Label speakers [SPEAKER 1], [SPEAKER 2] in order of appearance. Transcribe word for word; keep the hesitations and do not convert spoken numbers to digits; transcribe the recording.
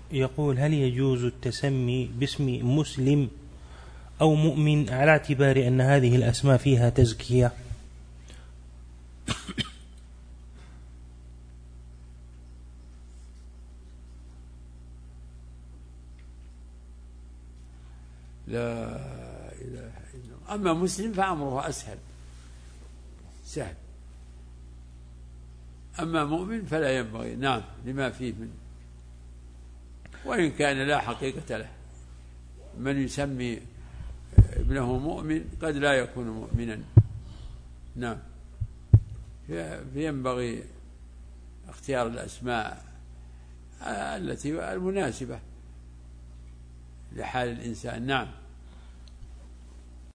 [SPEAKER 1] يقول: هل يجوز التسمي باسم مسلم أو مؤمن على اعتبار أن هذه الأسماء فيها تزكية؟
[SPEAKER 2] لا إله إلا الله. أما مسلم فأمره أسهل سهل، أما مؤمن فلا ينبغي. نعم، لما فيه من، وإن كان لا حقيقة له. من يسمي ابنه مؤمن قد لا يكون مؤمنا. نعم، فينبغي اختيار الأسماء التي المناسبة لحال الإنسان. نعم.